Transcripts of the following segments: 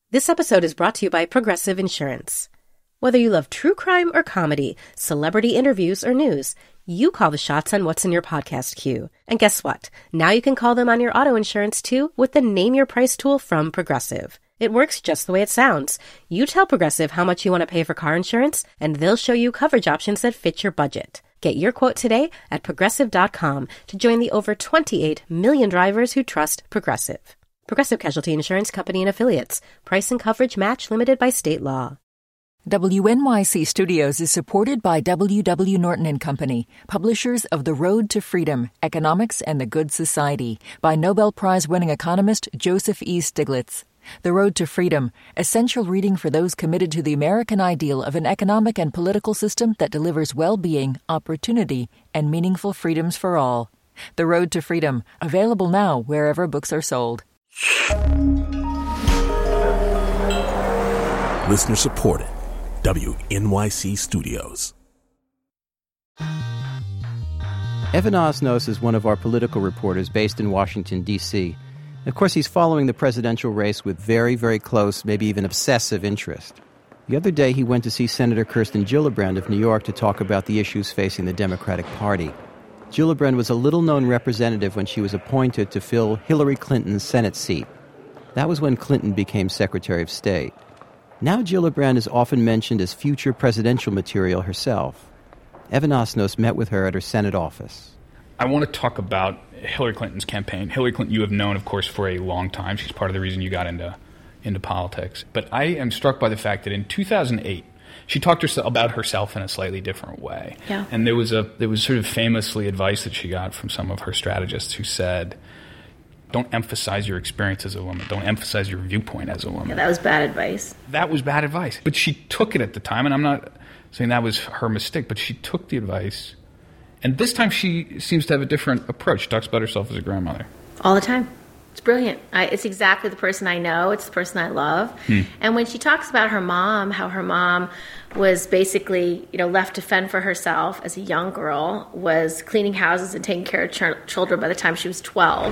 This episode is brought to you by Progressive Insurance. Whether you love true crime or comedy, celebrity interviews or news, you call the shots on what's in your podcast queue. And guess what? Now you can call them on your auto insurance too with the Name Your Price tool from Progressive. It works just the way it sounds. You tell Progressive how much you want to pay for car insurance, and they'll show you coverage options that fit your budget. Get your quote today at Progressive.com to join the over 28 million drivers who trust Progressive. Progressive Casualty Insurance Company and Affiliates. Price and coverage match limited by state law. WNYC Studios is supported by W.W. Norton and Company, publishers of The Road to Freedom, Economics and the Good Society, by Nobel Prize-winning economist Joseph E. Stiglitz. The Road to Freedom, essential reading for those committed to the American ideal of an economic and political system that delivers well-being, opportunity, and meaningful freedoms for all. The Road to Freedom, available now wherever books are sold. Listener supported. WNYC Studios. Evan Osnos is one of our political reporters based in Washington, D.C. Of course, he's following the presidential race with very, very close, maybe even obsessive interest. The other day, he went to see Senator Kirsten Gillibrand of New York to talk about the issues facing the Democratic Party. Gillibrand was a little-known representative when she was appointed to fill Hillary Clinton's Senate seat. That was when Clinton became Secretary of State. Now Gillibrand is often mentioned as future presidential material herself. Evan Osnos met with her at her Senate office. I want to talk about Hillary Clinton's campaign. Hillary Clinton you have known, of course, for a long time. She's part of the reason you got into politics. But I am struck by the fact that in 2008, she talked about herself in a slightly different way. Yeah. And there was sort of famously advice that she got from some of her strategists who said, don't emphasize your experience as a woman. Don't emphasize your viewpoint as a woman. Yeah, that was bad advice. That was bad advice. But she took it at the time, and I'm not saying that was her mistake, but she took the advice. And this time she seems to have a different approach. She talks about herself as a grandmother. All the time. It's brilliant. It's exactly the person I know. It's the person I love. And when she talks about her mom, how her mom was basically, left to fend for herself as a young girl, was cleaning houses and taking care of children by the time she was 12,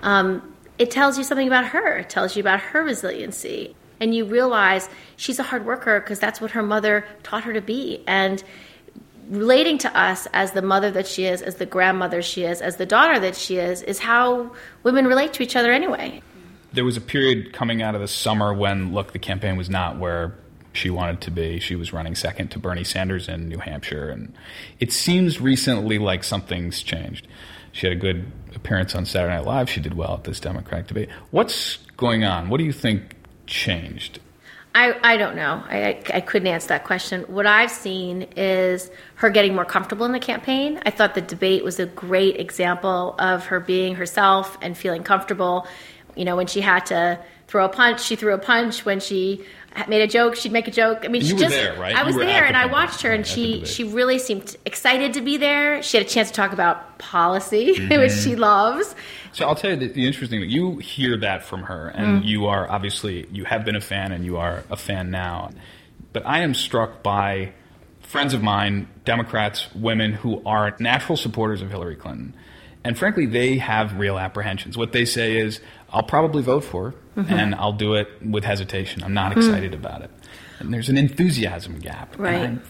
it tells you something about her. It tells you about her resiliency. And you realize she's a hard worker because that's what her mother taught her to be. And relating to us as the mother that she is, as the grandmother she is, as the daughter that she is how women relate to each other anyway. There was a period coming out of the summer when, the campaign was not where she wanted to be. She was running second to Bernie Sanders in New Hampshire, and it seems recently like something's changed. She had a good appearance on Saturday Night Live. She did well at this Democratic debate. What's going on? What do you think changed? I don't know. I couldn't answer that question. What I've seen is her getting more comfortable in the campaign. I thought the debate was a great example of her being herself and feeling comfortable. When she had to throw a punch, she threw a punch. When she made a joke, she'd make a joke. I mean, you were there, right? I was there, and I watched her, and she really seemed excited to be there. She had a chance to talk about policy, which she loves. So I'll tell you the interesting thing. You hear that from her, and you are obviously, you have been a fan, and you are a fan now. But I am struck by friends of mine, Democrats, women who are natural supporters of Hillary Clinton. And frankly, they have real apprehensions. What they say is, I'll probably vote for her, and I'll do it with hesitation. I'm not excited about it. And there's an enthusiasm gap. Right.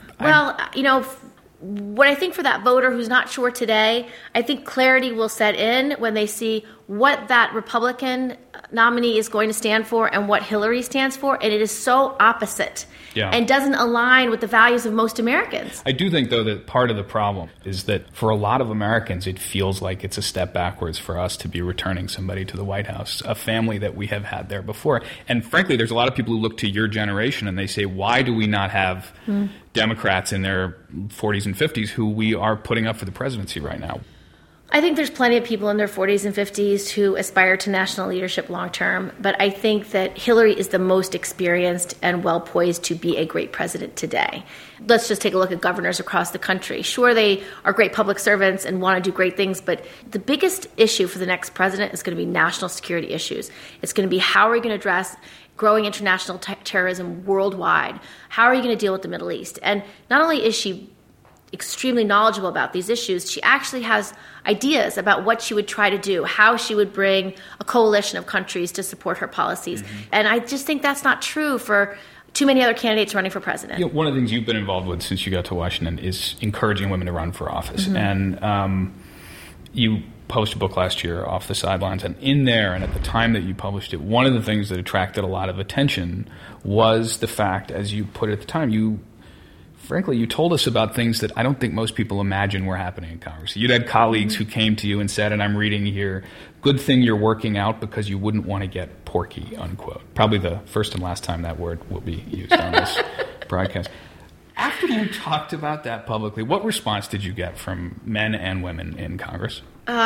What I think for that voter who's not sure today, I think clarity will set in when they see what that Republican nominee is going to stand for and what Hillary stands for, and it is so opposite and doesn't align with the values of most Americans. I do think, though, that part of the problem is that for a lot of Americans, it feels like it's a step backwards for us to be returning somebody to the White House, a family that we have had there before. And frankly, there's a lot of people who look to your generation and they say, why do we not have Democrats in their 40s and 50s who we are putting up for the presidency right now? I think there's plenty of people in their 40s and 50s who aspire to national leadership long term, but I think that Hillary is the most experienced and well poised to be a great president today. Let's just take a look at governors across the country. Sure, they are great public servants and want to do great things, but the biggest issue for the next president is going to be national security issues. It's going to be how are we going to address growing international terrorism worldwide? How are you going to deal with the Middle East? And not only is she extremely knowledgeable about these issues. She actually has ideas about what she would try to do, how she would bring a coalition of countries to support her policies. And I just think that's not true for too many other candidates running for president. You know, one of the things you've been involved with since you got to Washington is encouraging women to run for office. And you published a book last year, Off the Sidelines, and in there, and at the time that you published it, one of the things that attracted a lot of attention was the fact, as you put it at the time, you told us about things that I don't think most people imagine were happening in Congress. You'd had colleagues who came to you and said, and I'm reading here, good thing you're working out because you wouldn't want to get porky, unquote. Probably the first and last time that word will be used on this broadcast. After you talked about that publicly, what response did you get from men and women in Congress?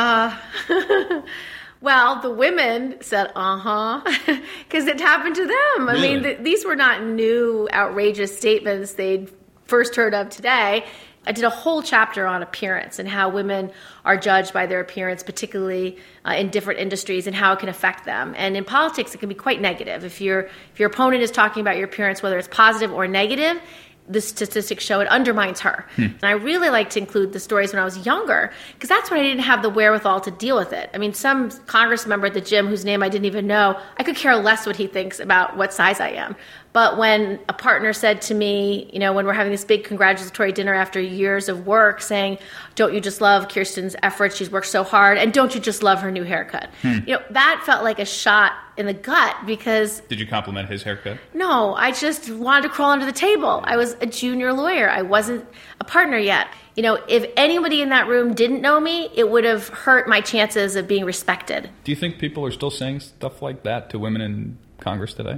Well, the women said, because it happened to them. Really? I mean, these were not new, outrageous statements they'd first heard of today. I did a whole chapter on appearance and how women are judged by their appearance, particularly in different industries, and how it can affect them. And in politics, it can be quite negative. If your opponent is talking about your appearance, whether it's positive or negative, the statistics show it undermines her. And I really like to include the stories when I was younger, because that's when I didn't have the wherewithal to deal with it. I mean, some Congress member at the gym whose name I didn't even know, I could care less what he thinks about what size I am. But when a partner said to me, you know, when we're having this big congratulatory dinner after years of work, saying, don't you just love Kirsten's efforts? She's worked so hard. And don't you just love her new haircut? You know, that felt like a shot in the gut because... Did you compliment his haircut? No, I just wanted to crawl under the table. I was a junior lawyer. I wasn't a partner yet. You know, if anybody in that room didn't know me, it would have hurt my chances of being respected. Do you think people are still saying stuff like that to women in Congress today?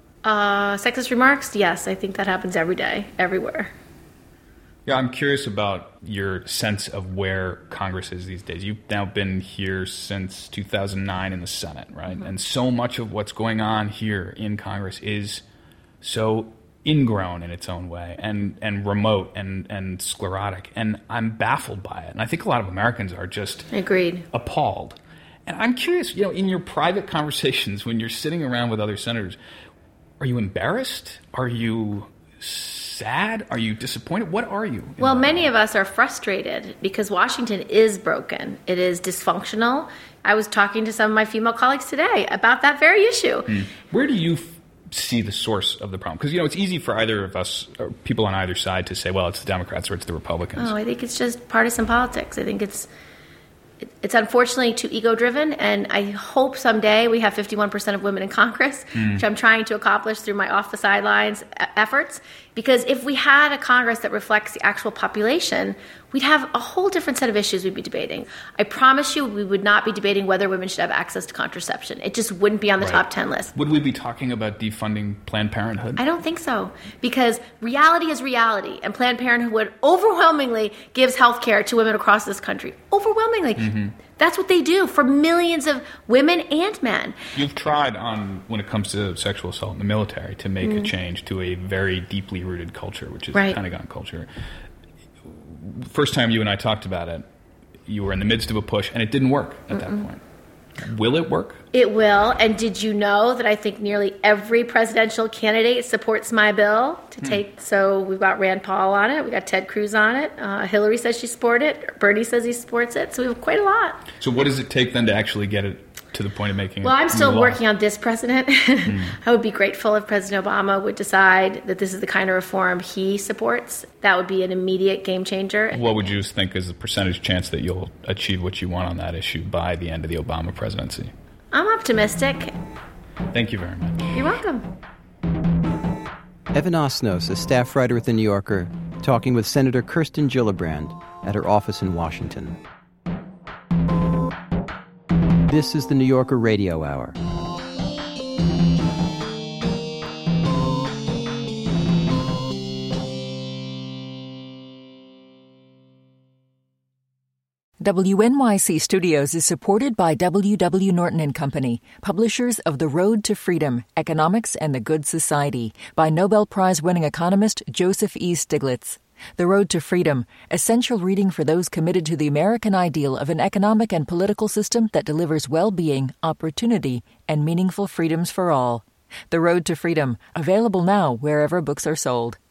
Sexist remarks? Yes, I think that happens every day, everywhere. Yeah, I'm curious about your sense of where Congress is these days. You've now been here since 2009 in the Senate, right? And so much of what's going on here in Congress is so ingrown in its own way and remote and sclerotic. And I'm baffled by it. And I think a lot of Americans are just Agreed. Appalled. And I'm curious, you know, in your private conversations when you're sitting around with other senators, are you embarrassed? Are you sad? Are you disappointed? What are you? Well, many of us are frustrated because Washington is broken. It is dysfunctional. I was talking to some of my female colleagues today about that very issue. Where do you see the source of the problem? Because, you know, it's easy for either of us, or people on either side, to say, well, it's the Democrats or it's the Republicans. Oh, I think it's just partisan politics. I think it's unfortunately too ego-driven, and I hope someday we have 51% of women in Congress, which I'm trying to accomplish through my Off the Sidelines efforts. Because if we had a Congress that reflects the actual population, we'd have a whole different set of issues we'd be debating. I promise you we would not be debating whether women should have access to contraception. It just wouldn't be on the top 10 list. Would we be talking about defunding Planned Parenthood? I don't think so, because reality is reality, and Planned Parenthood overwhelmingly gives health care to women across this country. Overwhelmingly. That's what they do for millions of women and men. You've tried when it comes to sexual assault in the military, to make a change to a very deeply rooted culture, which is the Pentagon culture. First time you and I talked about it, you were in the midst of a push, and it didn't work at that point. Will it work? It will. And did you know that I think nearly every presidential candidate supports my bill to take? So we've got Rand Paul on it. We got Ted Cruz on it. Hillary says she supports it. Bernie says he supports it. So we have quite a lot. So what does it take then to actually get it to the point of making Well, I'm still working on this president. I would be grateful if President Obama would decide that this is the kind of reform he supports. That would be an immediate game changer. What would you think is the percentage chance that you'll achieve what you want on that issue by the end of the Obama presidency? I'm optimistic. Thank you very much. You're welcome. Evan Osnos, a staff writer at The New Yorker, talking with Senator Kirsten Gillibrand at her office in Washington. This is the New Yorker Radio Hour. WNYC Studios is supported by W.W. Norton & Company, publishers of The Road to Freedom, Economics and the Good Society, by Nobel Prize-winning economist Joseph E. Stiglitz. The Road to Freedom, essential reading for those committed to the American ideal of an economic and political system that delivers well-being, opportunity, and meaningful freedoms for all. The Road to Freedom, available now wherever books are sold.